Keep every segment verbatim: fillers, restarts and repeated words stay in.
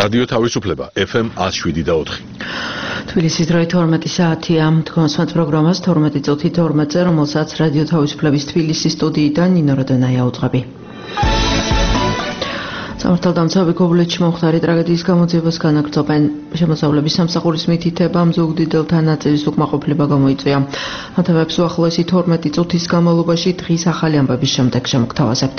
რადიო თავისუფლება ეფ ემ one oh seven და four. თბილისის დროით თორმეტი საათია. თქვენს პროგრამას თორმეტი წუთი თორმეტზე, რომელსაც რადიო თავისუფლების თბილისის სტუდიიდან ნინო როდონაია უძღვები. სამართალდამცავი ქობულეთში მომხდარი ტრაგედიის გამოძიებას განაგრძობენ. შემოსავლების სამსახურის მითითება მზუგდიდელთან ნაწილის უკმაყოფილება გამოიწვია. ამთავრებს უახლოესი თორმეტი წუთის განმავლობაში დღის ახალი ამბების შემდეგ შემოგთავაზებთ.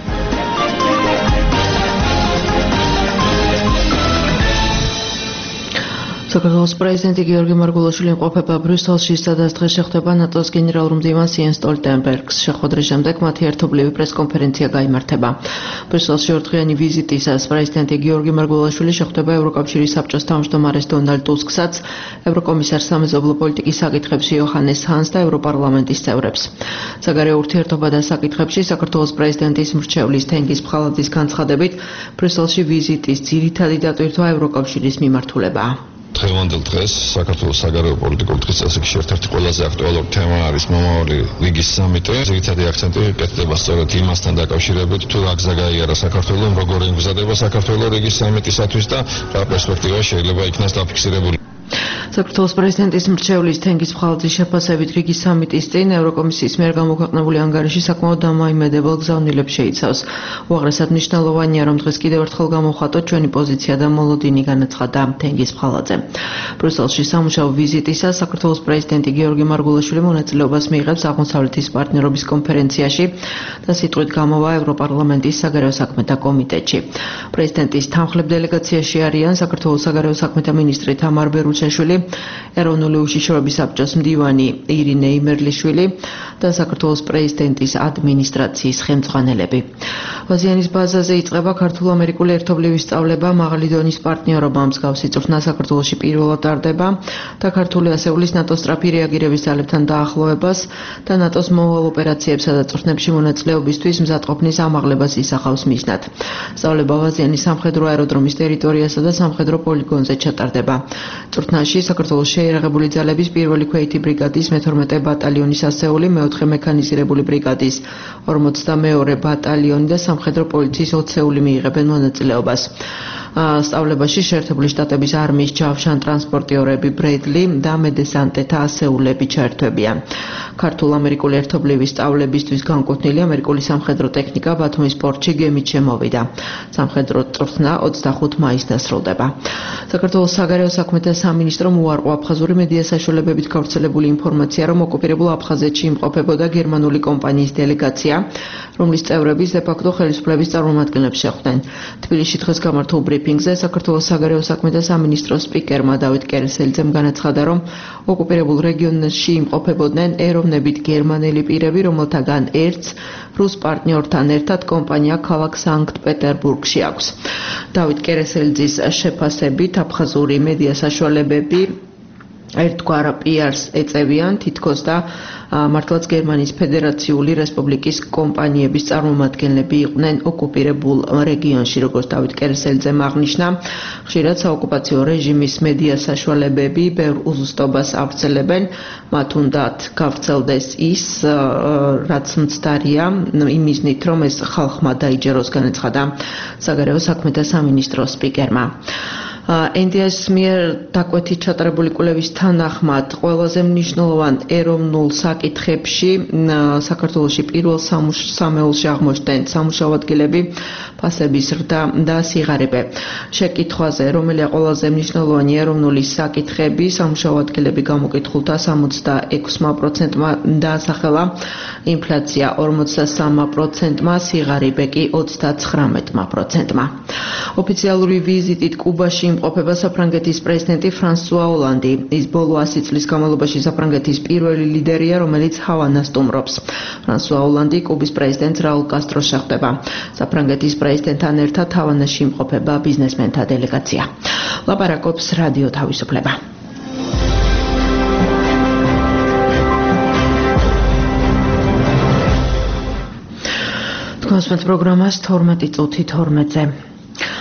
საქართველოს პრეზიდენტი გიორგი მარგულაშვილი იმყოფება ბრიუსელში, სადაც დღეს შეხვდება ნატოს გენერალურ მდივანს იენს სტოლტენბერგს. შეხვედრის შემდეგ მათი ერთობლივი პრესკონფერენცია გაიმართება. ბრიუსელში ორდღიანი ვიზიტისას პრეზიდენტი გიორგი მარგულაშვილი შეხვდება ევროკავშირის საბჭოს თავმჯდომარეს დონალდ ტუსკსაც, ევროკომისარს სამეზობლო პოლიტიკის საკითხებში იოჰანეს ჰანს და ევროპარლამენტის წევრებს. საგარეო ურთიერთობა და საკითხებში საქართველოს პრეზიდენტის მრჩევლის თენგიზ ფხალაძის განცხადებით, ბრიუსელში ვიზიტის ძირითადი დატვირთვა ევროკავშირის მიმართულებაა. დღევანდელ დღეს საქართველოს საგარეო პოლიტიკურ დღის წესრიგში ერთ-ერთი ყველაზე აქტუალური თემა არის მომავალი ლიგის სამიტი. ძირითადი აქცენტი კეთდება სწორედ იმასთან დაკავშირებით, თუ რა გზა გაიარა საქართველომ, როგორ იმგზადება საქართველო ლიგის სამიტისათვის და რა პერსპექტივა შეიძლება იქნას დაფიქსირებული. საქართველოს პრეზიდენტის მრჩევლის თენგიზ ფხალაძის შეფასებით რიგის სამიტის წინ ევროკომისიის მიერ გამოქვეყნებული ანგარიში საკმაოდ დამოიმედებელ გზავნილებს შეიცავს. უაღრესად მნიშვნელოვანია, რომ დღეს კიდევ ერთხელ გამოვხატოთ ჩვენი პოზიცია და მოლოდინი, განაცხადა თენგიზ ფხალაძე. ბრიუსელში სამუშაო ვიზიტისას საქართველოს პრეზიდენტი გიორგი მარგულაშვილი მონაწილეობას მიიღებს აღმოსავლეთის პარტნიორობის კონფერენციაში და სიტყვით გამოვა ევროპარლამენტის საგარეო საქმეთა კომიტეტში. პრეზიდენტის თანხლებ დელეგაციაში არიან საქართველოს საგარეო საქმეთა მინისტრი თამარ ბერუჩაშვილი, ეროვნული უშიშროების საბჭოს მდივანი ირინე იმერლიშვილი და საქართველოს პრეზიდენტის ადმინისტრაციის ხელმძღვანელები. ვაზიანის ბაზაზე იწყება ქართულ-ამერიკული ერთობლივი სწავლება, მაღალი დონის პარტნიორობა მსგავსი წვრთნა საქართველოში პირველად ტარდება და ქართული ასეულის ნატოს სწრაფი რეაგირების ძალებთან დაახლოებას და ნატოს მომავალ ოპერაციებსა და წვრთნებში მონაწილეობისთვის მზადყოფნის ამაღლებას ისახავს მიზნად. სწავლება ვაზიანის სამხედრო აეროდრომის ტერიტორიასა და სამხედრო პოლიგონზე ჩატარდება. წვრთნაში საქართველოს შეიარაღებული ძალების პირველი ქვეითი ბრიგადის მეთორმეტე ბატალიონის ასეული, მეოთხე მექანიზირებული ბრიგადის ორმოცდამეორე ბატალიონი და სამხედრო პოლიციის ოცეული მიიღებენ მონაწილეობას. სწავლებაში შეერთებული შტატების არმიის ჯავშან ტრანსპორტიორები ბრედლი და მედესანტეთა ასეულები ჩაერთვებიან. ქართულ-ამერიკული ერთობლივი სწავლებისთვის განკუთვნილი ამერიკული სამხედრო ტექნიკა ბათუმის პორტში გემით შემოვიდა. სამხედრო წვრთნა ოცდახუთ მაისს დასრულდება. საქართველოს საგარეო საქმეთა სამინისტრომ უარყო აფხაზური მედია საშუალებებით გავრცელებული ინფორმაცია, რომ ოკუპირებულ აფხაზეთში იმყოფებოდა გერმანული კომპანიის დელეგაცია, რომლის წევრების დე-ფაქტო ხელისუფლების წარმომადგენლებს შეხვდნენ. თბილისში დღეს გამართულ ბრიფინგზე საქართველოს საგარეო საქმეთა სამინისტროს სპიკერმა დავით კერესელიძემ განაცხადა, რომ ოკუპირებულ რეგიონში იმყოფებოდნენ ეროვნებით გერმანელი პირები, რომელთაგან ერთს რუს პარტნიორთან ერთად კომპანია ქალაქ სანქტ-პეტერბურგში აქვს. დავით კერესელიძის შეფასებით აფხაზური მედია საშუალებები ერთგვარ პი-არს ეწევიან, თითქოს და მართლაც გერმანიის ფედერაციული რესპუბლიკის კომპანიების წარმომადგენლები იყვნენ ოკუპირებულ რეგიონში, როგორც დავით კერესელიძემ აღნიშნა. ხშირად საოკუპაციო რეჟიმის მედია საშუალებები ბევრ უზუსტობას ავრცელებენ, მათ უნდათ გავრცელდეს ის, რაც მცდარია, იმ მიზნით, რომ ეს ხალხმა დაიჯეროს, განაცხადა საგარეო საქმეთა სამინისტროს სპიკერმა. ენ დი ეს მიერ დაკვეთით ჩატარებული კვლევის თანახმად ყველაზე მნიშვნელოვან ეროვნულ საკითხებში საქართველოში პირველ სამეულში აღმოჩნდნენ სამუშაო ადგილები, ფასების ზრდა და სიღარიბე. შეკითხვაზე, რომელია ყველაზე მნიშვნელოვანი ეროვნული საკითხები, სამუშაო ადგილები გამოკითხულთა სამოცდაექვსი პროცენტმა დაასახელა, ინფლაცია ორმოცდასამი პროცენტმა, სიღარიბე კი ოცდათხრამეტი პროცენტმა. ოფიციალური ვიზიტით კუბაში იმყოფება საფრანგეთის პრეზიდენტი ფრანსუა ოლანდი. ის ბოლო ასი წლის განმავლობაში საფრანგეთის პირველი ლიდერია, რომელიც ჰავანას სტუმრობს. ფრანსუა ოლანდი კუბის პრეზიდენტს რაულ კასტროს შეხვდება. საფრანგეთის პრეზიდენტთან ერთად ჰავანაში იმყოფება ბიზნესმენთა დელეგაცია. ლაპარაკობს რადიო თავისუფლება. თქვენს პროგრამას თორმეტი წუთი თორმეტზე.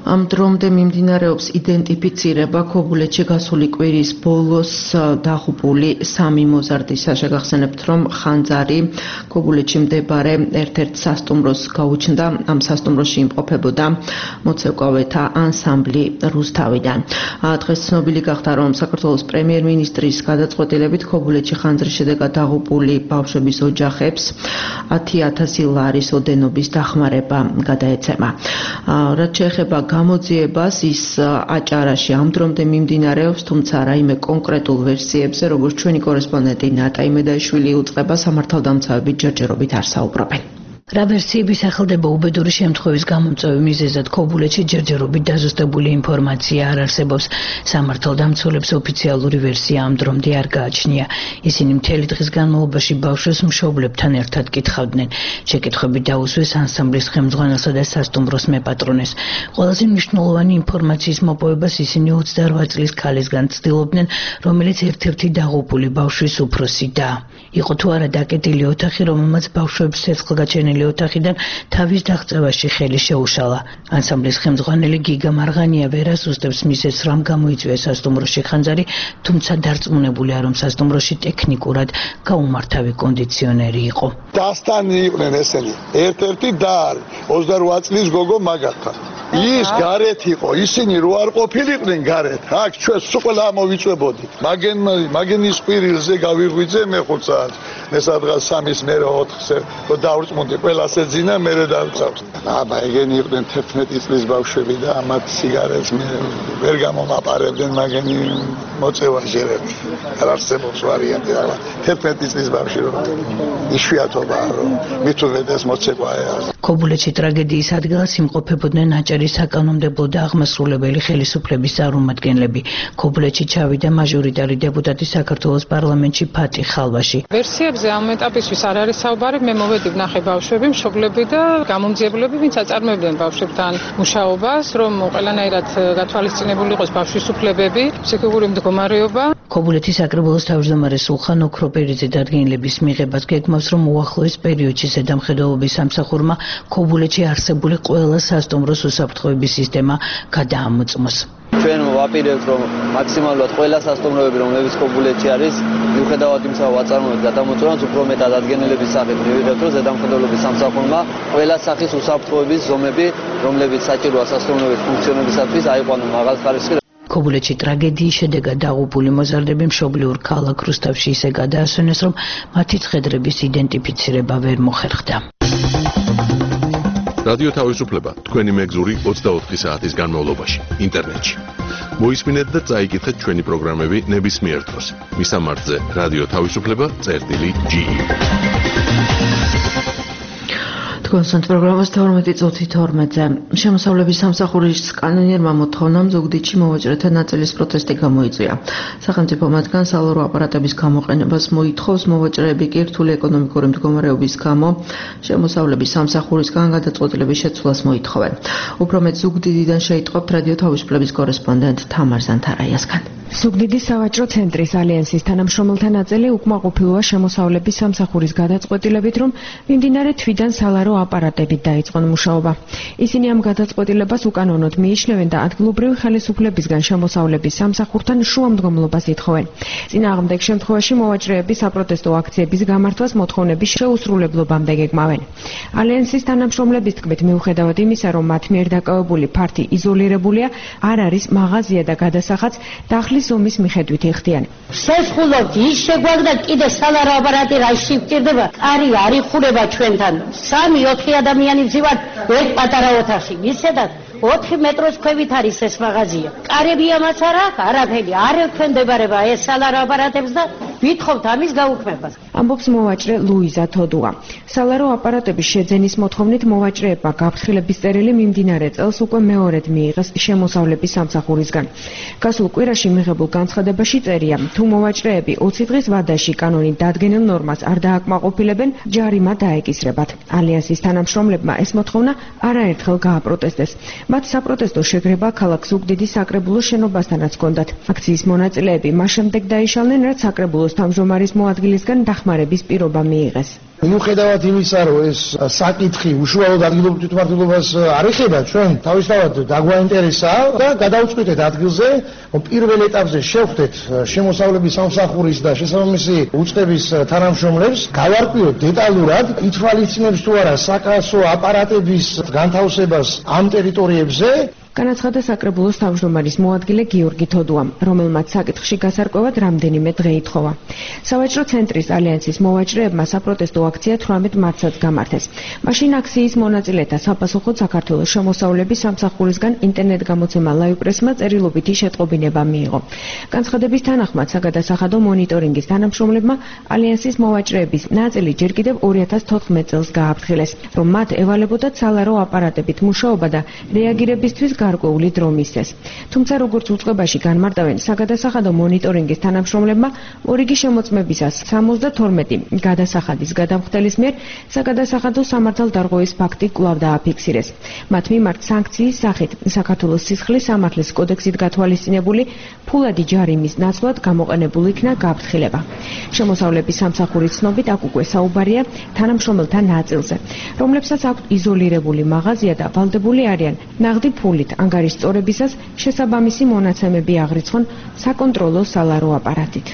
ამ დრომდე მიმდინარეობს იდენტიფიცირება ქობულეთში გასული კვირის ბოლოს დაღუპული სამი მოზარდის. შეგახსენებთ, რომ ხანძარი ქობულეთში მდებარე ერთ-ერთ სასტუმროს გაუჩნდა. ამ სასტუმროში იმყოფებოდა მოცეკვავეთა ანსამბლი რუსთავიდან. დღეს ცნობილი გახდა, რომ საქართველოს პრემიერ-მინისტრის გადაწყვეტილებით ქობულეთში ხანძრის შედეგად დაღუპული ბავშვების ოჯახებს ათი ათასი ლარის ოდენობის დახმარება გადაეცემა. რაც შეეხება გამოძიებას, ის აჭარაში ამ დრომდე მიმდინარეობს, თუმცა რაიმე კონკრეტულ ვერსიებზე, როგორც ჩვენი კორესპონდენტი ნატა იმედაიშვილი უწყება, სამართალდამცავები ჯერჯერობით არ საუბრობენ. რა ვერსიები სახელდება უბედური შემთხვევის გამომწვევი მიზეზად ქობულეთში ჯერჯერობით დაზუსტებული ინფორმაცია არ არსებობს. სამართალდამცველებს ოფიციალური ვერსია ამ დრომდე არ გააჩნია. ისინი მთელი დღის განმავლობაში ბავშვებს მშობლებთან ერთად კითხავდნენ. შეკითხვები დაუსვეს ანსამბლის ხელმძღვანელსა და სასტუმროს მეპატრონეს. ყველაზე მნიშვნელოვანი ინფორმაციის მოპოვებას ისინი ოცდარვა წლის ქალისგან ცდილობდნენ, რომელიც ერთ-ერთი დაღუპული ბავშვის უფროსი და იყო თუ არა დაკეტილი ოთახი, რომელმაც ბავშვებს ცეცხლგაჩენილი ოთახიდან თავის დაღწევაში ხელი შეუშალა. ანსამბლის ხელმძღვანელი გიგა მარღანია ვერ ასუსტებს მისეს, რამ გამოიწვია სასტუმროში ხანძარი, თუმცა დარწმუნებულია, რომ სასტუმროში ტექნიკურად გაუმართავი კონდიციონერი იყო. დასტანი იყვნენ ესენი. ერთ-ერთი და ოცდარვა წლის გოგო მაგართან. ის გარეთ იყო, ისინი რო არ ყოფილიყვნენ გარეთ. აქ ჩვენ სულ ყველა ამოვიწვებოდით. მაგენ მაგენის ყვირილზე გავიღვიძე მე ხუთ საათს. მე სადღაც სამის მერე ოთხზე რო დავრწმუნდი ყველას ეძინა მე დავწავთ. აბა ეგენი იყვნენ თერთმეტი წლის ბავშვები და ამათ სიგარეტს მე ვერ გამომაპარებდნენ მაგენი მოწევა ჟერები. არ არსებობს ვარიანტი რა. თერთმეტი წლის ბავშვი რო იშვიათობაა რომ მით უმეტეს მოცეკვაა. ქობულეთში ტრაგედიის ადგილას იმყოფებოდნენ აჭარის საკანონმდებლო და აღმასრულებელი ხელისუფლების წარმომადგენლები. ქობულეთში ჩავიდა მაჟორიტარი დეპუტატი საქართველოს პარლამენტში ფატი ხალვაში. ვერსიებზე ამ ეტაპისთვის არ არის საუბარი. მე მოვედი ვნახე ბავშვები, მშობლები და გამომძიებლები, ვინც აწარმოებდნენ ბავშვებთან მუშაობას, რომ ყველანაირად გათვალისწინებული იყოს ბავშვის უფლებები, ფსიქიკური მდგომარეობა. ქობულეთის საკრებულოს თავმჯდომარე სულხან ოქროპერიძე დადგენილების მიღებას გეგმავს, რომ უახლოეს პერიოდში ზედამხედველობის სამსახურმა ქობულეთში არსებული ყველა სასტუმროს უსაფრთხოების სისტემა გადაამოწმოს. ჩვენ ვაპირებთ, რომ მაქსიმალურად ყველა სასტუმროები, რომლებიც ქობულეთში არის, მიუხედავად იმისა, რომ აწარმოებთ გადამოწმებას, უფრო მეტად ადგენილების სახით მივიღებთ, რომ ზედამხედველობის სამსახურმა ყველა სახის უსაფრთხოების ზომები, რომლებიც საჭიროა სასტუმროების ფუნქციონირებისათვის, აიყვანონ მაღალ ხარისხის. ქობულეთში ტრაგედიის შედეგად დაღუპული მოზარდები მშობლიურ ქალაქ რუსთავში ისე გადაასვენეს, რომ მათი ცხედრების იდენტიფიცირება ვერ მოხერხდა. რადიო თავისუფლება თქვენი მეგზური ოცდაოთხი საათის განმავლობაში ინტერნეტში. მოისმინეთ და წაიკითხეთ ჩვენი პროგრამები ნებისმიერ დროს. მისამართზე რადიო თავისუფლება წერტილი ჯი. კონსტანტ პროგრამას თორმეტი წუთი თორმეტზე. შემოსავლების სამსახურის კანონიერმა მოთხოვნამ ზუგდიდში მოვაჭრეთა ნაწილის პროტესტი გამოიწვია. სახელმწიფო მათგან სალარო აპარატების გამოყენებას მოითხოვს, მოვაჭრეები კი რთული ეკონომიკური მდგომარეობის გამო შემოსავლების სამსახურისგან გადაწყვეტილების შეცვლას მოითხოვენ. უფრო მეტ ზუგდიდიდან შეიტყობთ რადიო თავისუფლების კორესპონდენტ თამარ ზანთარაიასგან. ზუგდიდის სავაჭრო ცენტრის ალიანსის თანამშრომელთა ნაწილი უკმაყოფილოა შემოსავლების სამსახურის გადაწყვეტილებით, რომ მიმდინარე თვიდან სალარო აპარატებით დაიწყონ მუშაობა. ისინი ამ გადაწყვეტილებას უკანონოდ მიიჩნევენ და ადგილობრივი ხელისუფლებისგან შემოსავლების სამსახურთან შუამდგომლობას ითხოვენ. წინააღმდეგ შემთხვევაში მოვაჭრეები საპროტესტო აქციების გამართვას მოთხოვნების შეუსრულებლობამდე გეგმავენ. ალიანსის თანამშრომლების თქმით, მიუხედავად იმისა, რომ მათ მიერ დაკავებული ფართი იზოლირებულია, არ არის მაღაზია და გადასახადს დახლის ზომის მიხედვით იხდიან. შეხულობთ ის შეგვაგდა კიდე სალარო აპარატი რაში ვჭირდება? კარი არ იხურება ჩვენთან. სამი ოთხი ადამიანი ვზივართ ერთ პატარა ოთახში. ისედაც ოთხი მეტროს ქვევით არის ეს მაღაზია. კარები ამას არ აქვს, არაფერი არ ექვემდებარება ეს სალარო აპარატებს და ვითხოვთ ამის გაუქმებას. ამბობს მოვაჭრე ლუიზა თოდუა. სალარო აპარატების შეძენის მოთხოვნით მოვაჭრეებმა გაფრთხილების წერილი მიმდინარე წელს უკვე მეორედ მიიღეს შემოსავლების სამსახურისგან. გასულ კვირაში მიღებულ განცხადებაში წერია, თუ მოვაჭრეები ოცი დღის ვადაში კანონით დადგენილ ნორმას არ დააკმაყოფილებენ, ჯარიმა დაეკისრებათ. ალიანსის თანამშრომლებმა ეს მოთხოვნა არაერთხელ გააპროტესტეს. მათ საპროტესტო შეგრება ქალაქ ზუგდიდის საკრებულოს შენობასთანაც ჰქონდათ. აქციის მონაწილეები მას შემდეგ დაიშალნენ, რაც საკრებულოს თავმჯდომარის მოადგილისგან დახმარების პირობა მიიღეს. მიუხედავად იმისა, რომ ეს საკითხი უშუალოდ ადგილობრივ თვითმმართველობას არ ეხება, ჩვენ თავისთავად დაგვაინტერესა და გადავწყვიტეთ ადგილზე, რომ პირველ ეტაპზე შევხვდეთ შემოსავლების სამსახურის და შესაბამისი უწყების თანამშრომლებს, გავარკვიოთ დეტალურად, ითვალისწინებს თუ არა საკრასო აპარატების განთავსებას ამ ტერიტორიებზე. განაცხადა საკრებულოს თავმჯდომარის მოადგილე გიორგი თოდუამ, რომელმაც საკითხში გასარკვევად რამდენიმე დღე ითხოვა. სავაჭრო ცენტრის ალიანსის მოვაჭრეებმა საპროტესტო აქცია თვრამეტ მარტსაც გამართეს. მაშინ აქციის მონაწილეთა საპასუხოდ საქართველოს შემოსავლების სამსახურისგან ინტერნეტ გამოცემა ლაივ პრესმა წერილობითი შეტყობინება მიიღო. განცხადების თანახმად საგადასახადო მონიტორინგის თანამშრომლებმა ალიანსის მოვაჭრეების ნაწილი ჯერ კიდევ ორი ათას თოთხმეტ წელს გააფრთხილეს, რომ მათ ევალებოდათ სალარო აპარატებით მუშაობა და რეაგირებისთვის გარკვეული დრო მისცეს. თუმცა როგორც უწყებაში განმარტავენ საგადასახადო მონიტორინგის თანამშრომლებმა, მორიგი შემოწმებისას სამოცდათორმეტი გადასახადის გადამხდელის მიერ საგადასახადო სამართალდარღვევის ფაქტი კვლავ დააფიქსირეს. მათ მიმართ სანქციის სახით საქართველოს სისხლის სამართლის კოდექსით გათვალისწინებული ფულადი ჯარიმის ნაცვლად გამოყენებულ იქნა გაფრთხილება. შემოსავლების სამსახურის ცნობით აქ უკვე საუბარია თანამშრომელთა ნაწილზე, რომლებსაც აქვთ იზოლირებული მაღაზია და ვალდებული არიან ნაღდი ფულით ანგარის სწორებისას შესაბამისი მონაცემები აღრიცხონ საკონტროლო სალარო აპარატით.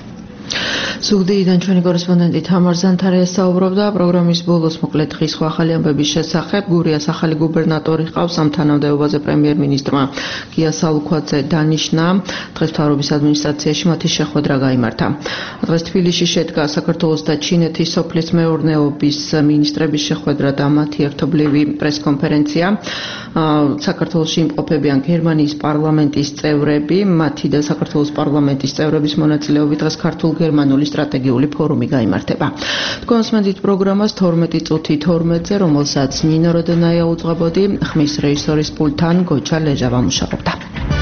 ზუგდიდიდან ჩვენი კორესპონდენტი თამარ ზანთარია საუბრობდა პროგრამის ბოლოს მოკლედ დღის სხვა ახალი ამბების შესახებ. გურიას ახალი გუბერნატორი ჰყავს ამ თანამდებობაზე პრემიერ-მინისტრმა გია სალუქვაძე დანიშნა. დღეს მთავრობის ადმინისტრაციაში მათი შეხვედრა გაიმართა. დღეს თბილისში შედგა საქართველოს და ჩინეთის სოფლის მეურნეობის მინისტრების შეხვედრა და მათი ერთობლივი პრესკონფერენცია. საქართველოში იმყოფებიან გერმანიის პარლამენტის წევრები, მათი და საქართველოს პარლამენტის წევრების მონაწილეობით დღეს ქართულ-გერმანული სტრატეგიული ფორუმი გაიმართება. თქვენს მედით პროგრამას თორმეტი წუთი თორმეტზე, რომელსაც ნინო როდენაია უძღვებოდი, ხმის რეჟისორის პულტთან გოჩა ლეჟავა მუშაობდა.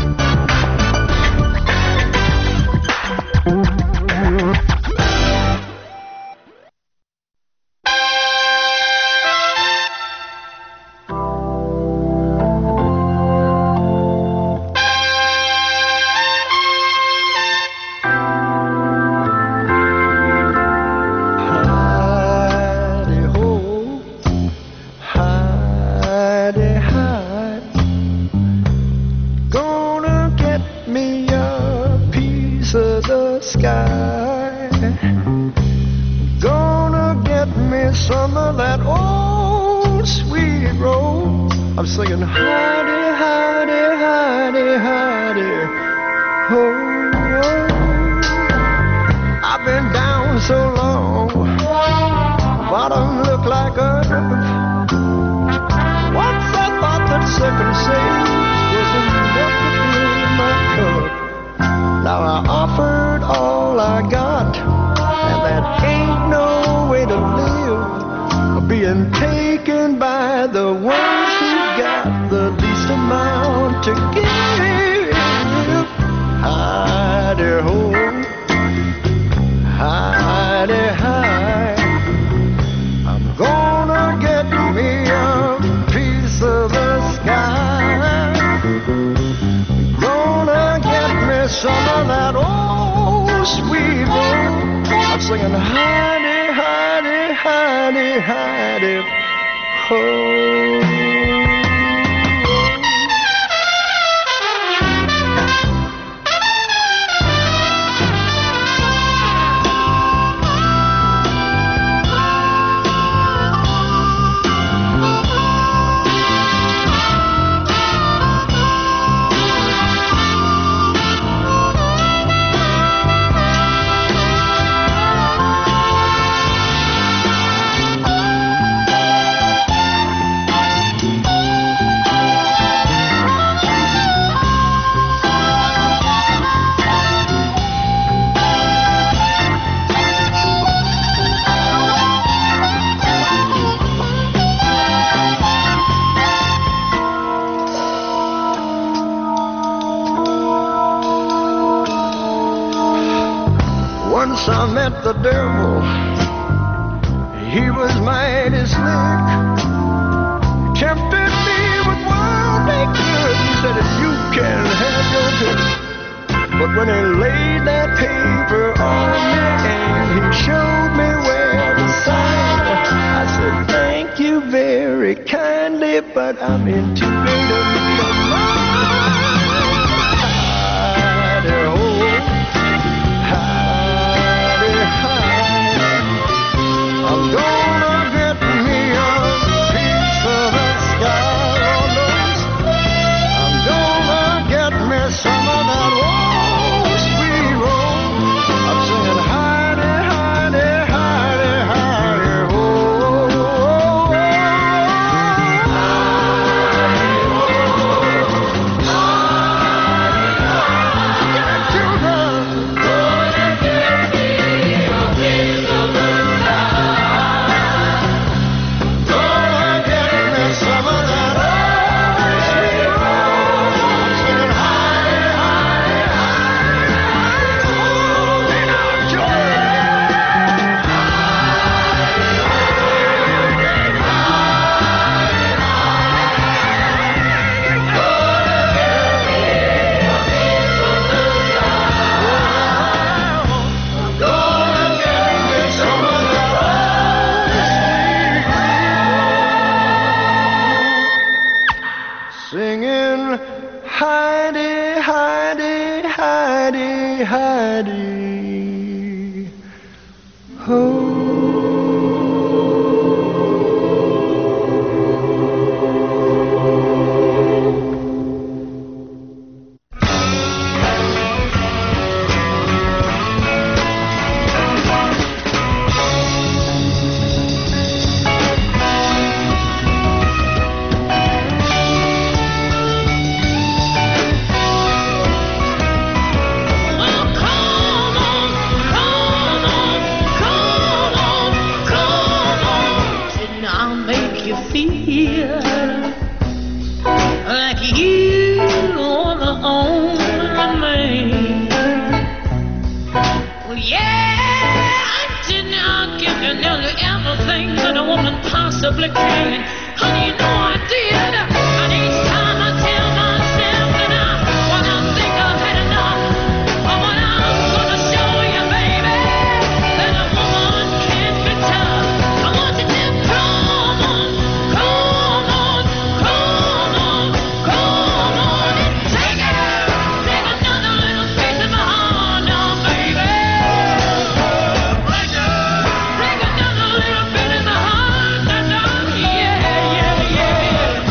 Once I met the devil, he was mighty slick. Tempted me with worldly goods, he said that you can have your pick. But when he laid that paper on me and he showed me where to sign, it, but I'm in too great a need of hidey-ho, hidey-hidey. I'm gonna get me a piece of that sky, Lord knows. I'm gonna get me some of that old sweet roll. I'm singing hidey, hidey, hidey, hidey-ho. Singing hidey, hidey, hidey, hidey, ho. Possibly can. Honey, you know I did. And each time I tell myself that I, when I think I've had enough, but when I'm gonna show you, baby, that a woman can be tough. I want you to come on, come on, come on, come on, and take it. Take another little piece of my heart now, baby. Take another little bit of my heart. Yeah, yeah, yeah.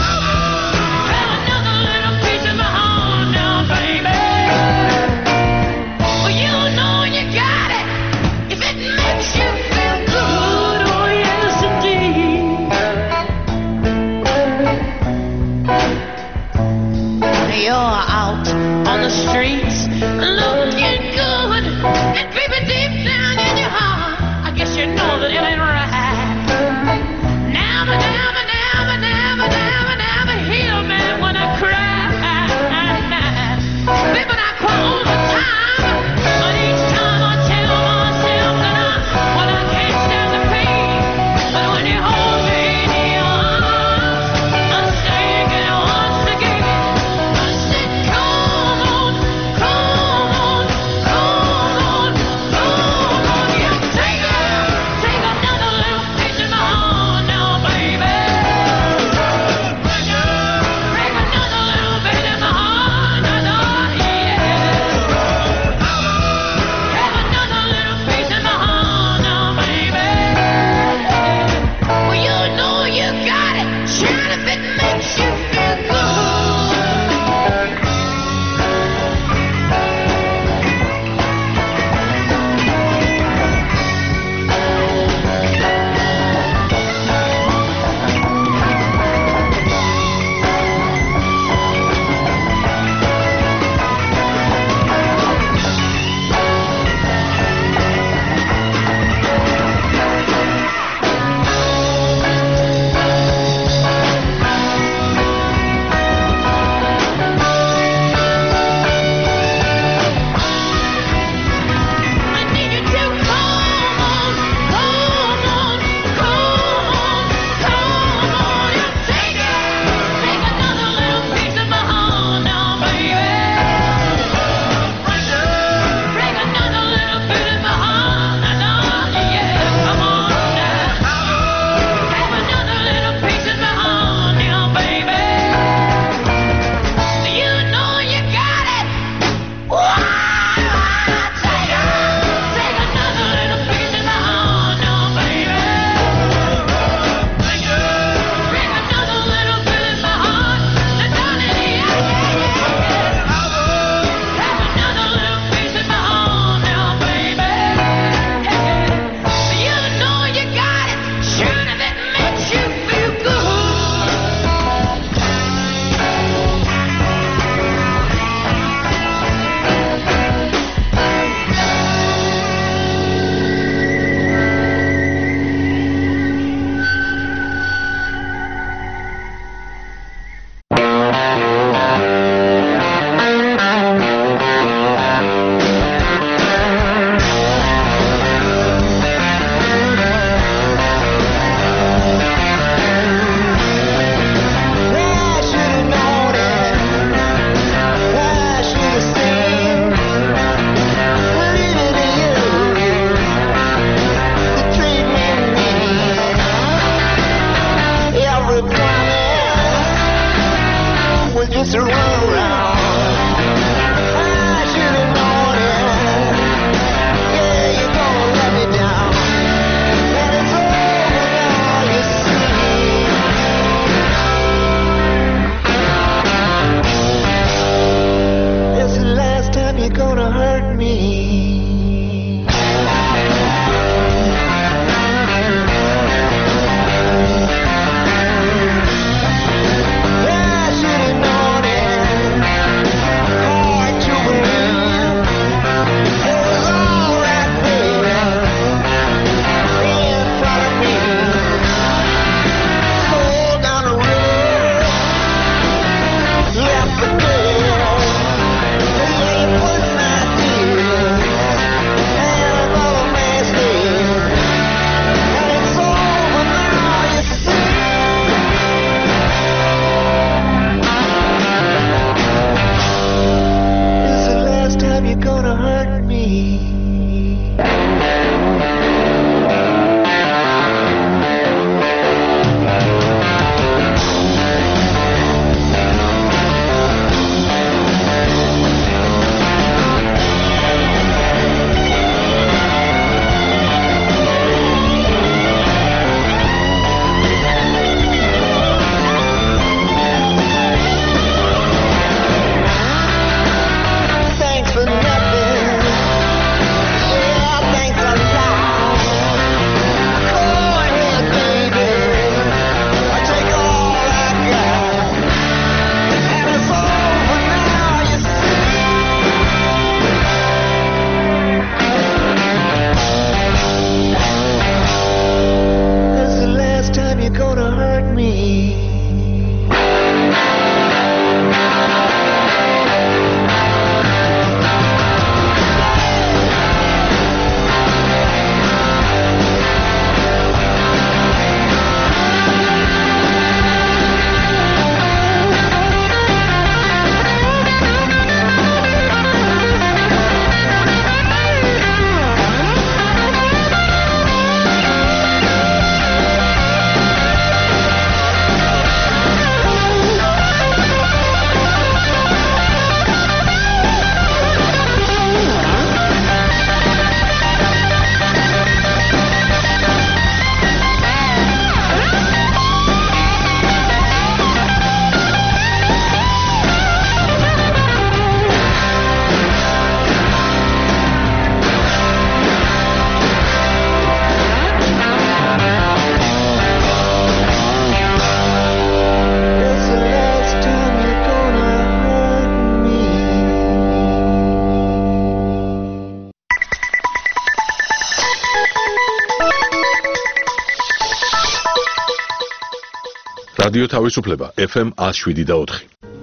რადიო თავისუფლება ეფ ემ one oh seven და four.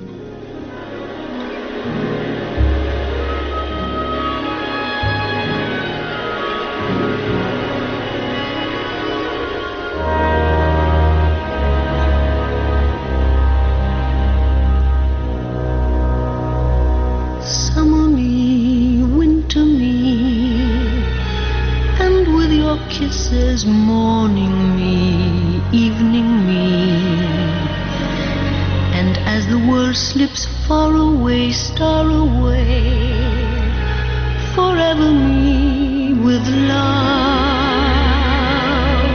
Summer me, winter me, and with your kisses morning me, evening me, and as the world slips far away, star away, forever me with love.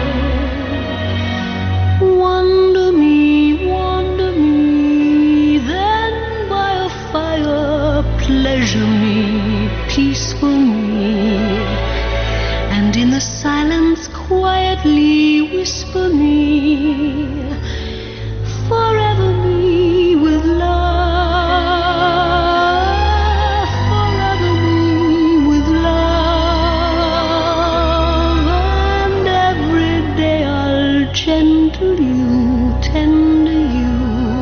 Wander me, wander me, then by a fire pleasure me, peaceful me, and in the silence quietly whisper me, forever me with love, forever me with love, and every day I'll gentle you, tender you,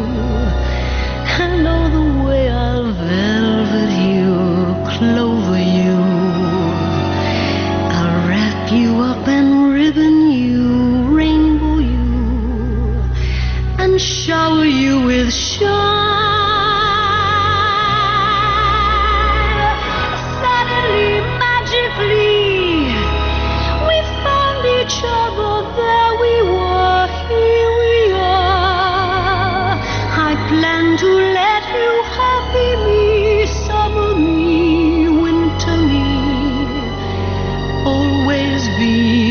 and all the way I'll velvet you, clover you, I'll wrap you up and ribbon you, rainbow you, and shower you with shine. Suddenly, magically, we found each other. There we were, here we are. I plan to let you happy me, summer me, winter me, always be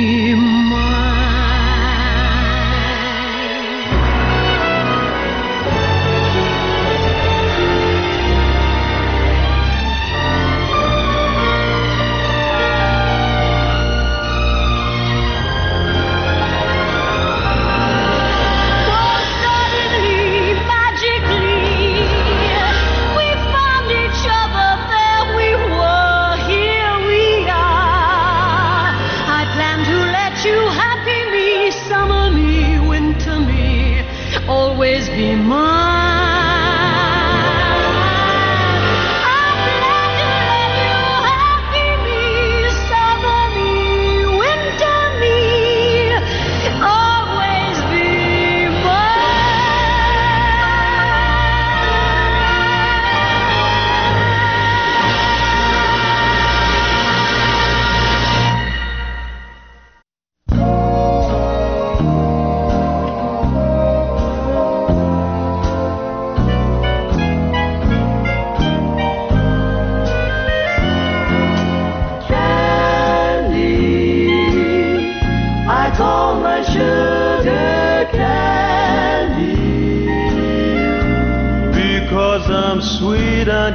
always be mine. I plan to let you happy me, summer me, winter me, always be I'm sweet on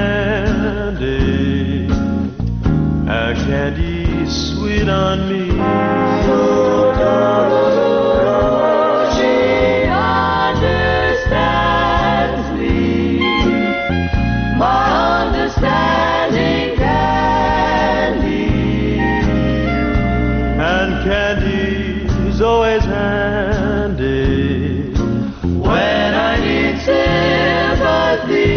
candy, and candy sweet on me. She understands me, my understanding candy, and candy's always handy when I need sympathy.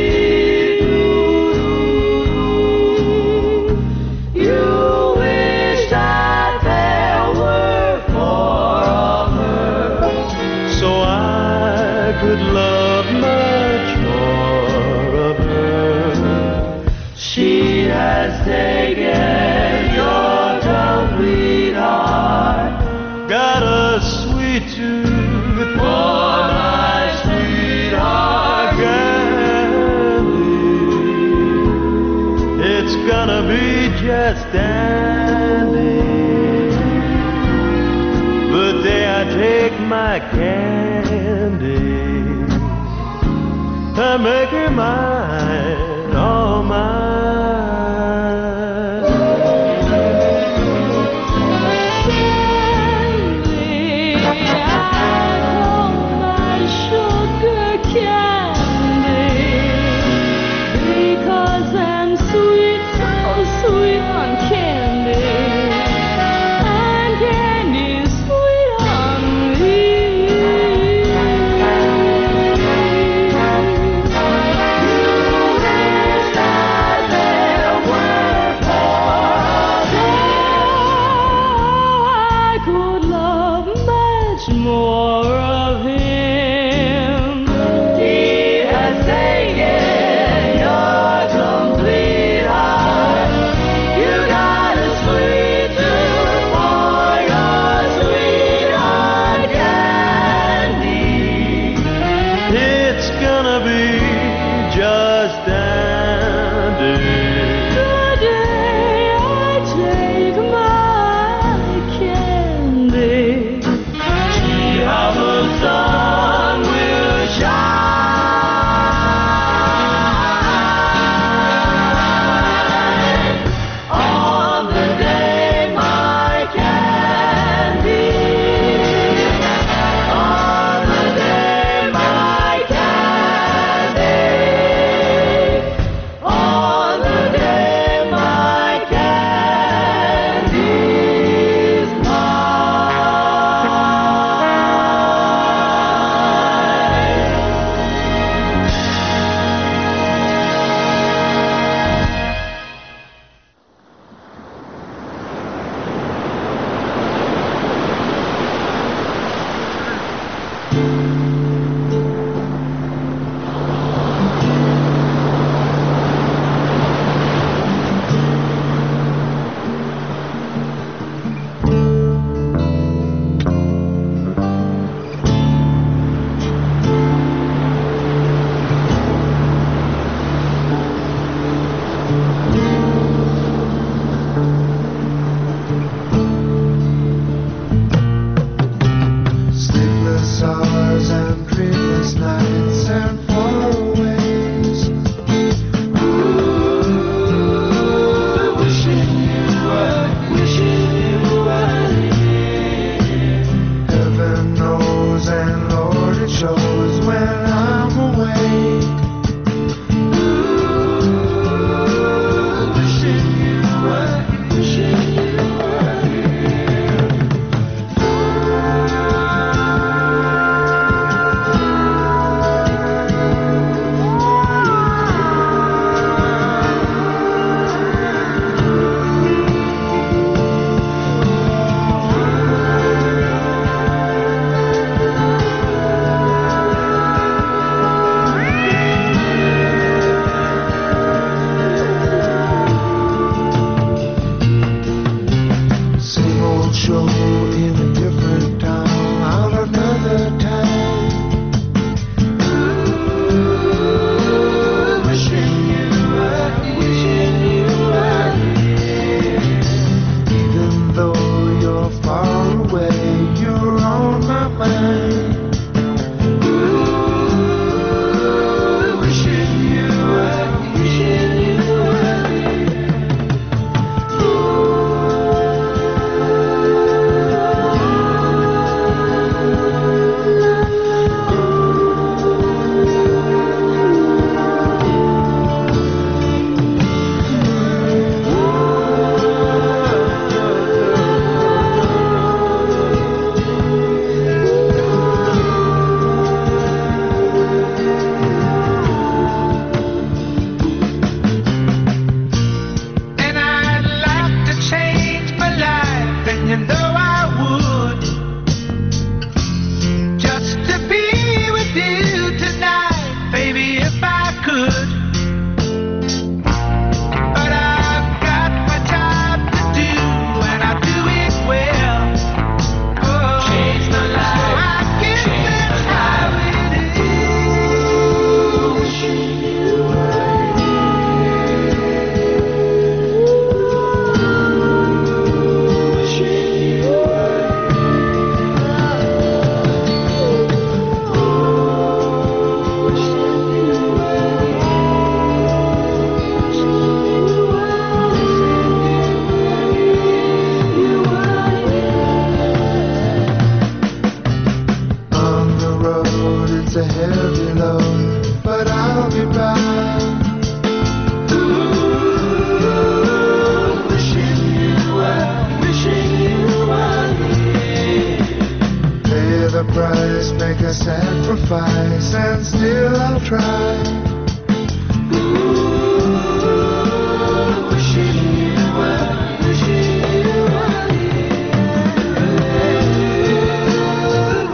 Could love much more of her. She has taken your complete heart, got a sweet tooth for my sweetheart candy. It's gonna be just dandy the day I take my candy and make her mine, all mine. Candy, I call my sugar candy, because I'm sweet, so sweet on candy, and candy's sweet on me. more of him. He has taken your complete heart. You got a sweet tooth for your sweetheart candy. It's gonna be just dandy. Today I take my candy. See how the sun will shine on the day my candy. On the day my candy. On the day my candy's Sleepless hours and dreamless nights and faraways. Ooh, wishing you were, wishing you were here. Heaven knows and Lord it shows when I'm away. Ooh, wishing you were, wishing you were here. Same old show in a different town, out another town. Ooh, wishing you were, wishing you were here. Even though you're far away, you're on my mind. Ooh, wishing you were, wishing you were here. And I'd like to change my life, and you know I would, just to be with you tonight, baby, if I could. But I've got my job to do, and I do it well. Oh, change my life, so I can live how it is. Wishing you were wishing you were on the road, it's a heavy load, but I'll be back. Ooh, wishing you were, wishing you were here. Pay the price, make a sacrifice, and still I'll try. Ooh, wishing you were, wishing you were here.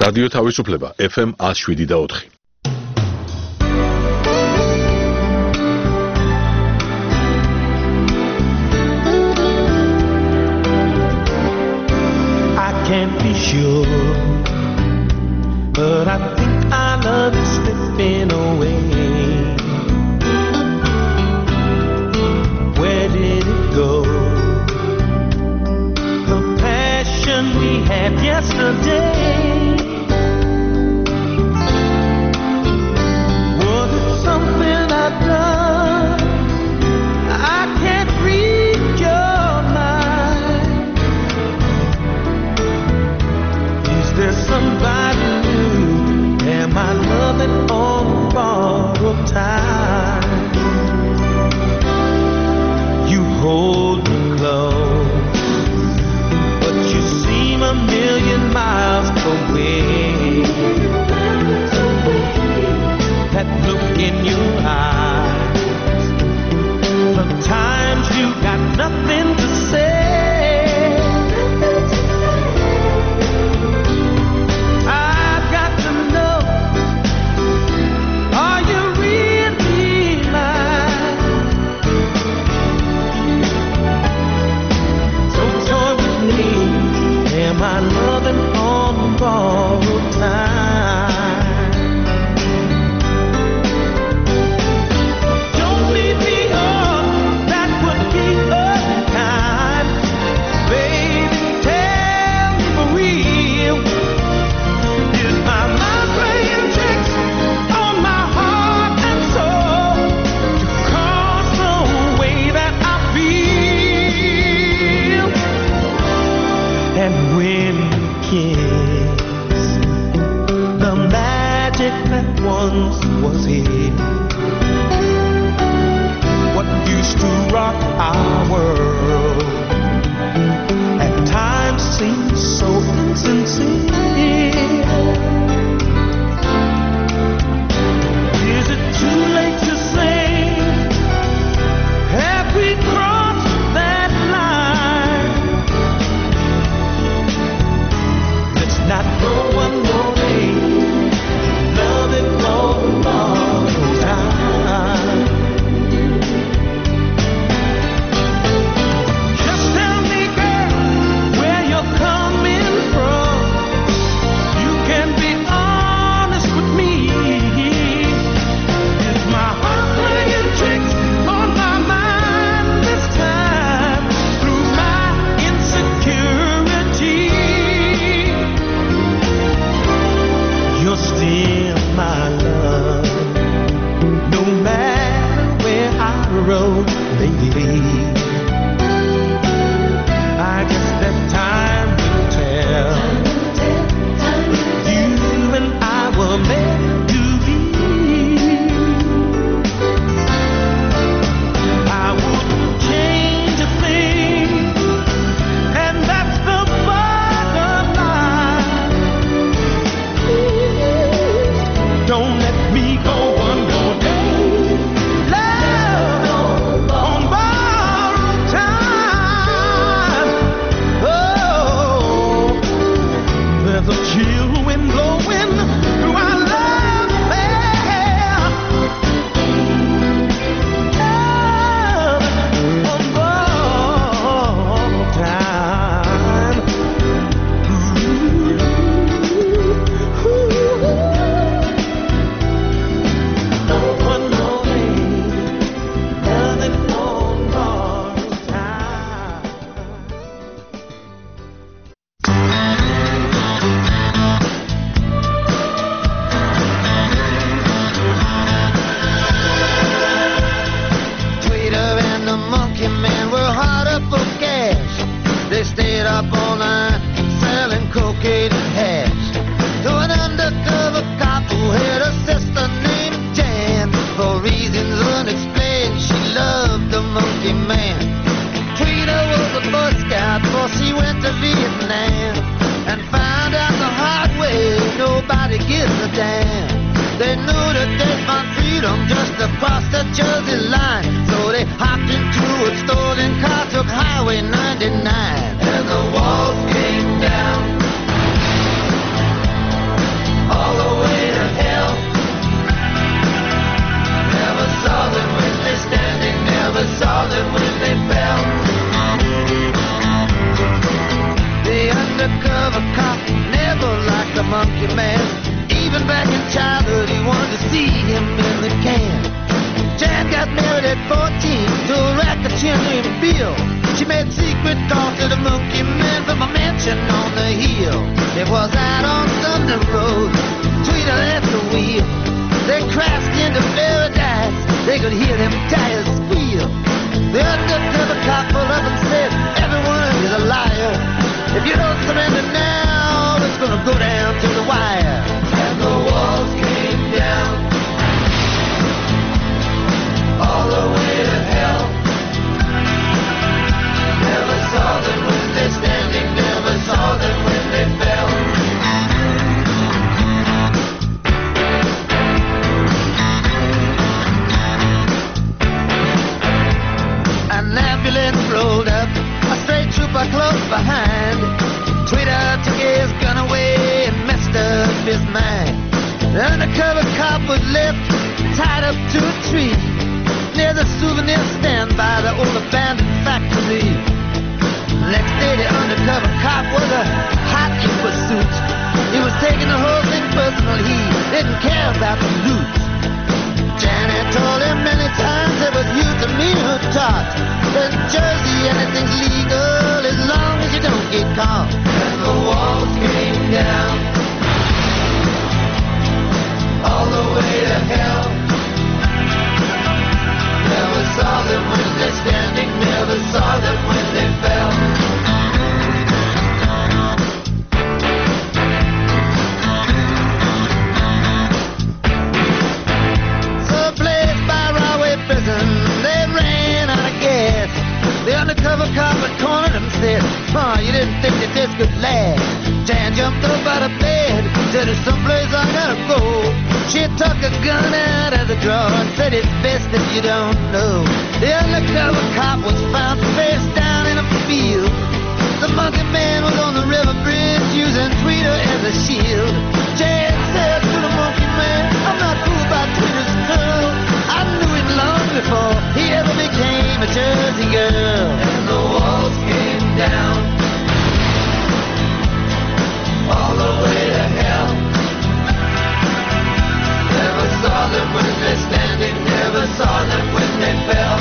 რადიო თავისუფლება ეფ ემ one oh seven და four. I can't be sure, but I think I love you slipping away. Where did it go? The passion we had yesterday. Was it something I've done? I can't read your mind. Is there somebody new? Am I loving on borrowed time? You hold me close, but you seem a million miles away. That look in your eyes, sometimes you got nothing to say. I've got to know, are you really mine? So toy with me, am I loving on borrowed time? Don't leave me on, that would be unkind. Baby, tell me for real, is my mind playing tricks on my heart and soul to cause the way that I feel? And when we kiss, the magic that once was here, what used to rock our world at times seems so insincere. Is it too late to say, have we crossed that line? Let's not go one more day, loving on borrowed time. Just tell me, girl, where you're coming from. You can be honest with me. Is my heart playing tricks on my mind this time through my insecurity? You're still my love, no matter where our road may lead. I guess that time will tell. You and I were meant to be. I wouldn't change a thing, and that's the bottom line. Don't let me go one more day. Love on borrowed time. Oh, there's a chill wind blowing through our love affair. Love on borrowed time. One more day, loving on borrowed time. Tweeter and the monkey man were hard up for cash. They stayed up all night selling cocaine and hash. To an undercover cop who had a sister named Jan. For reasons unexplained, she loved the monkey man. Tweeter was a Boy Scout before she went to Vietnam, and found out the hard way nobody gives a damn. They knew that they'd find freedom just across the Jersey line. So they hopped into a stolen car, took Highway ninety-nine. And the walls came down, undercover cop never liked the monkey man. Even back in childhood, he wanted to see him in the can. Jan got married at fourteen to a racketeer named Bill. She made secret calls to the monkey man from a mansion on the hill. It was out on Thunder Road. Tweeter left the wheel. They crashed into paradise. They could hear them tires squeal. The undercover cop pulled up and said, everyone is a liar. If you don't surrender now, it's gonna go down to the wire. And the walls came down all the way to hell. Never saw them when they're standing, never saw them when they fell. An ambulance rolled up, a straight trooper close behind. Tweeter took his gun away and messed up his mind. The undercover cop was left tied up to a tree near the souvenir stand by the old abandoned factory. Next day the undercover cop was a hot in pursuit. He was taking the whole thing personal, he didn't care about the loot. Janet told him many times it was you to me who taught. In Jersey anything's legal as long as you don't get caught. And the walls came down all the way to hell. Never saw them when they're standing, never saw them when they fell. So placed by railway prison, they ran out of gas. The undercover cop had cornered him and said, oh, you didn't think that this could last. Jan jumped up out of bed, said there's someplace I gotta go. She took a gun out of the drawer and said it's best if you don't know. The undercover cop was found face down in a field. The monkey man was on the river bridge using Tweeter as a shield. Jan said to the monkey man, I'm not fooled by Tweeter's curl. I knew him long before he ever became a Jersey girl. And the walls came down all the way to hell. Never saw them when they're standing, never saw them when they fell.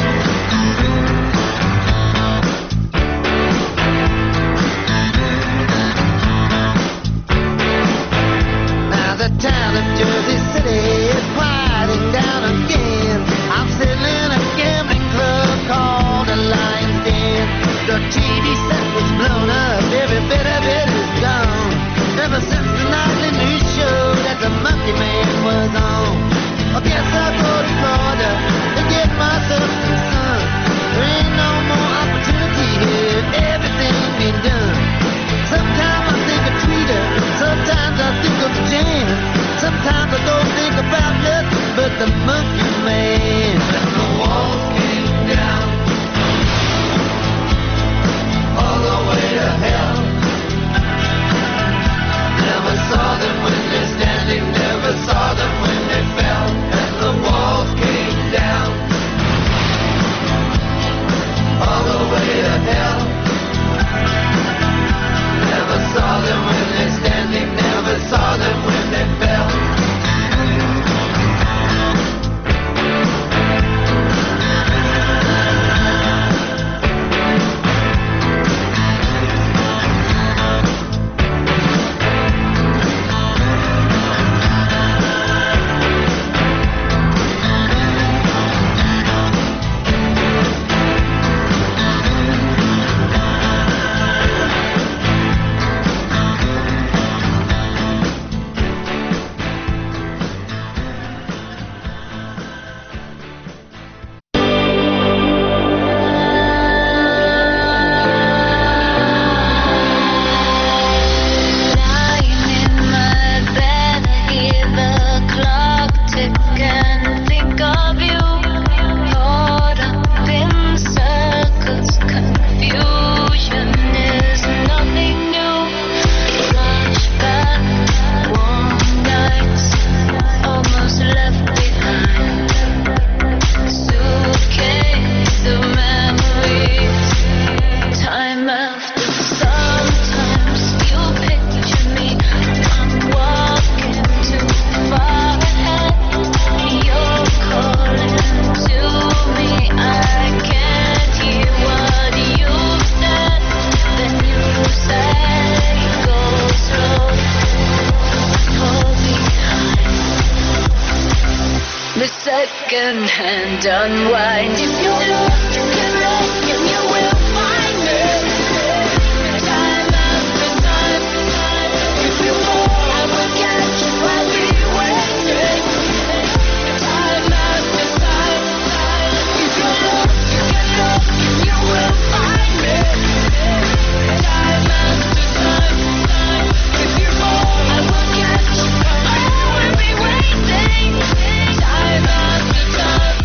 second hand unwind. If you look, you can look, and you will find me. Time after time, if you fall, I will catch you. I'll be waiting. Time after time, if you look, you can look, and you will find me. Time after time, if you fall, I will catch you. I will be waiting. Time after time.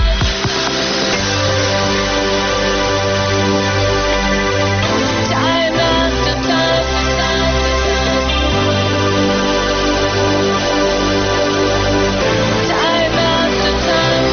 Time after time. Time after time.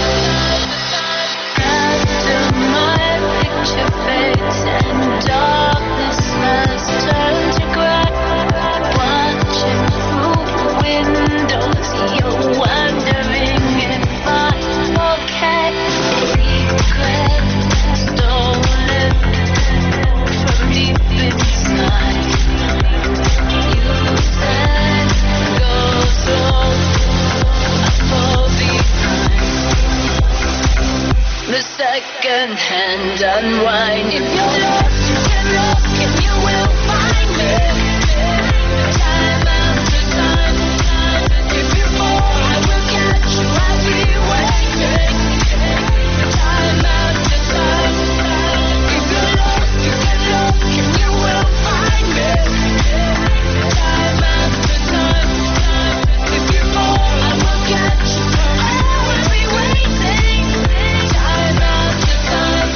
After my picture fades and darkness has turned to gray, watching through the windows, you're wondering if I'm okay. Regret stolen from deep inside. You said go slow, I fall behind. The second hand unwind. If you look, you can look, and you will find me. Time after time. If you fall, I will catch you. I'll be waiting. Time after time. If you look, you can look, and you will find me. Time after time. If you fall, I will catch you. I will be waiting. Time after time.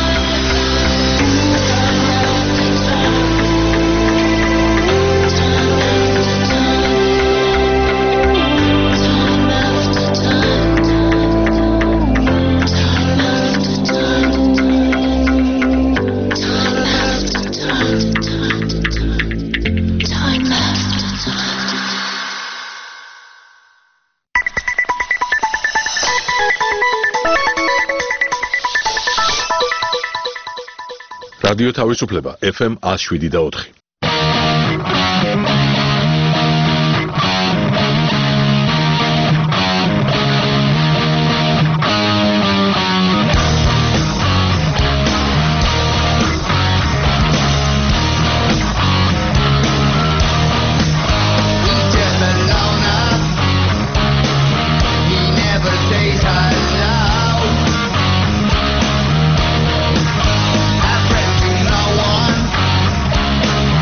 რადიო თავისუფლება ეფ ემ one oh seven და four. Friends with no one.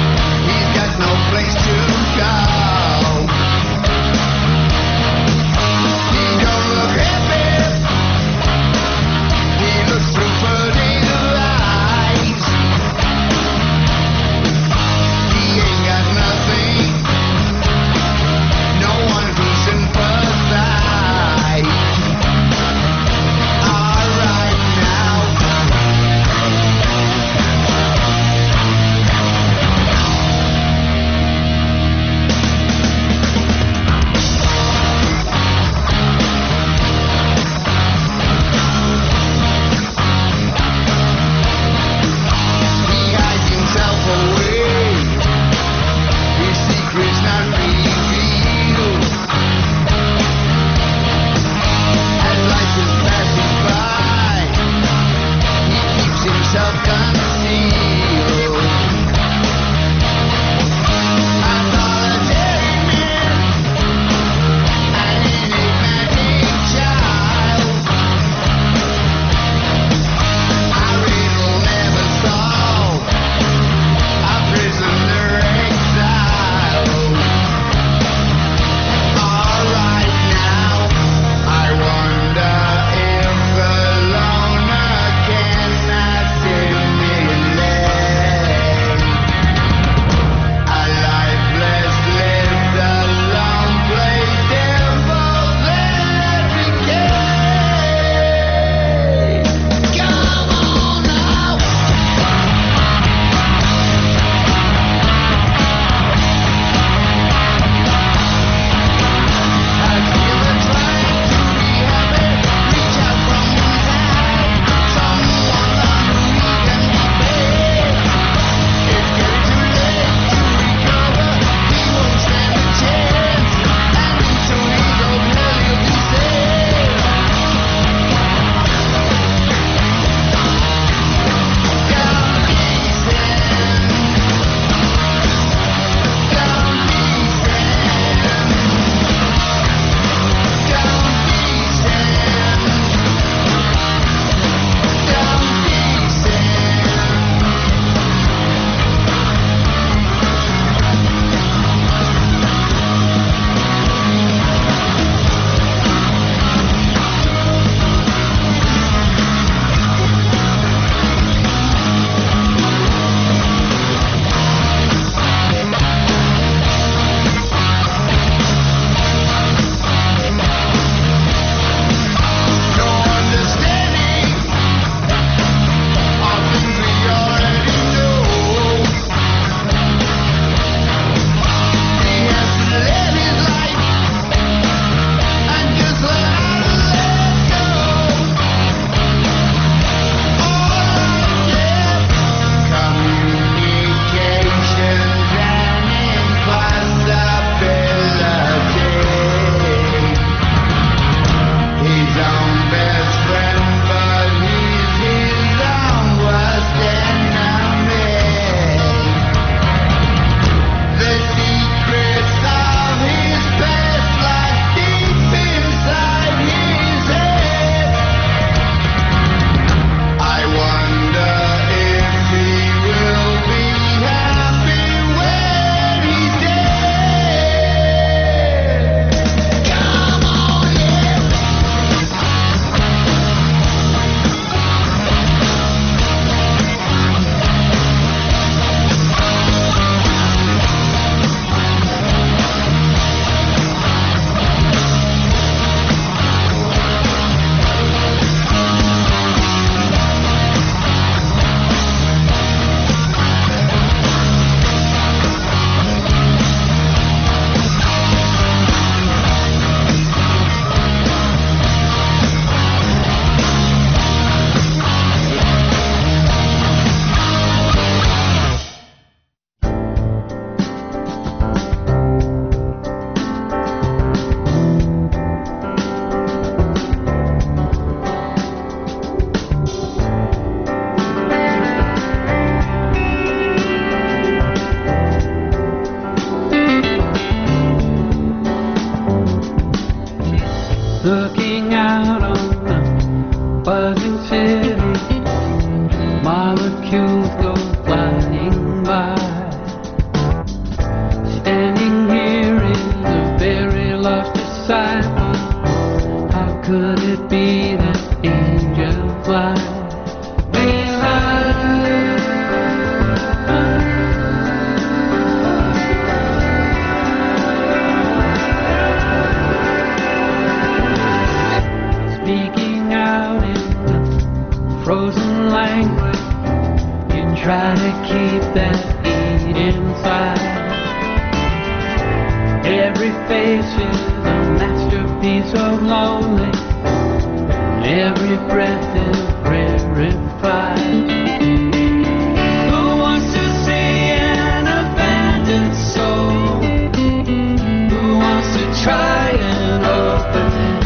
face is a masterpiece of lonely. Every breath is rarefied. Who wants to see an abandoned soul? Who wants to try and open it?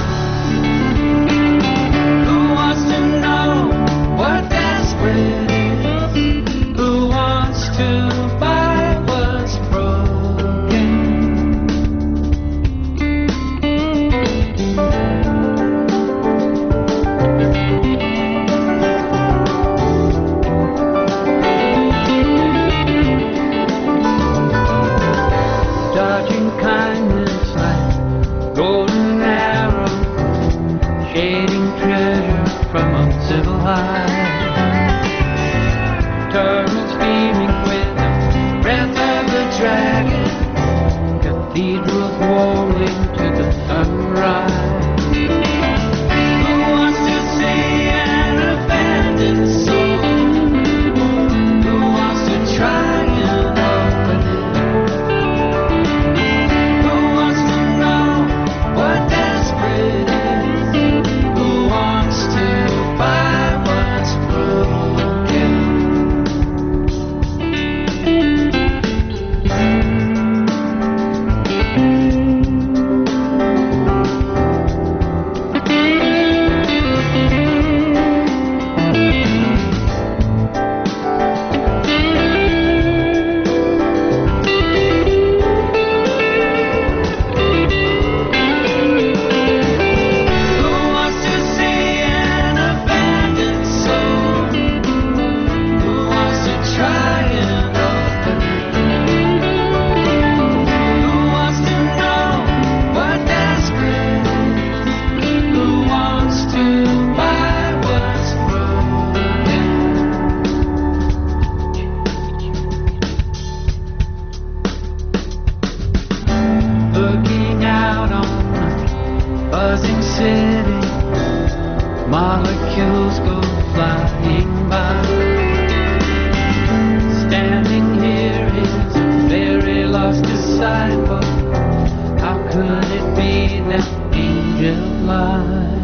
Who wants to know what desperate is? Who wants to buy what's broken? Dodging kindness like golden arrow, shading treasure from uncivilized. Turbans beaming with the breath of the dragon, cathedrals rolling to the sunrise. Who wants to see an abandoned soul? Who wants to try and open it? Who wants to know what desperate is? Who wants to buy what's broken? Who wants to see an abandoned soul? Who wants to try and open it? Who wants to know what desperate is? Who wants to buy what's broken? Looking out on the buzzing city, molecules go flying by. Standing here is a very lost disciple. How could it be that angel lies?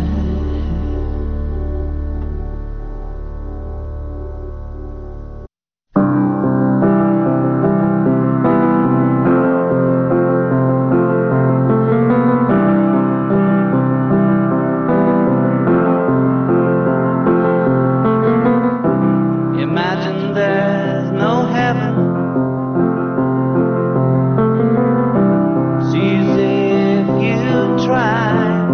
Imagine there's no heaven. It's easy if you try.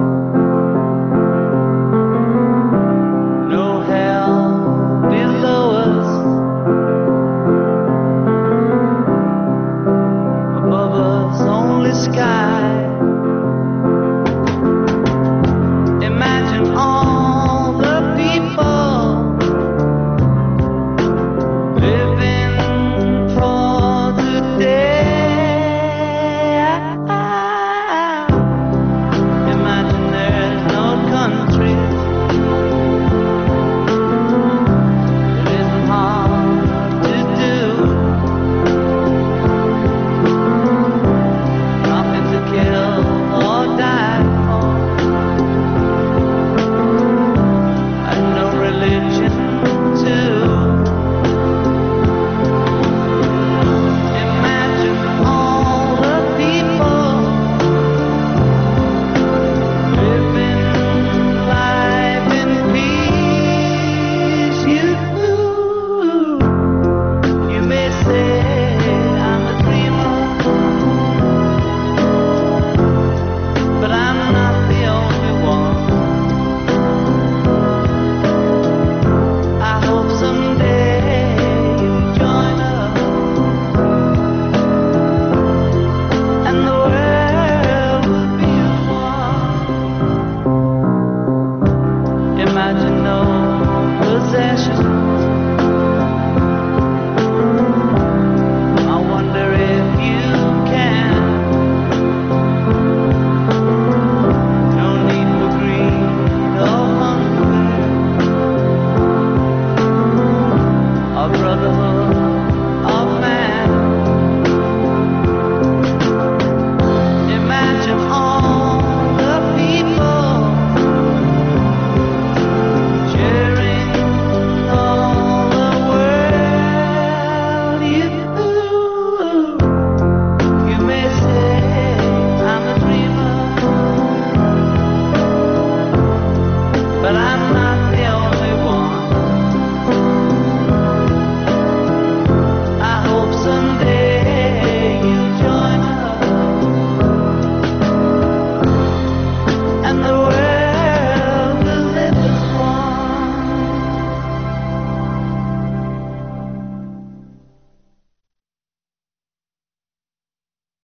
No hell below us. Above us only sky.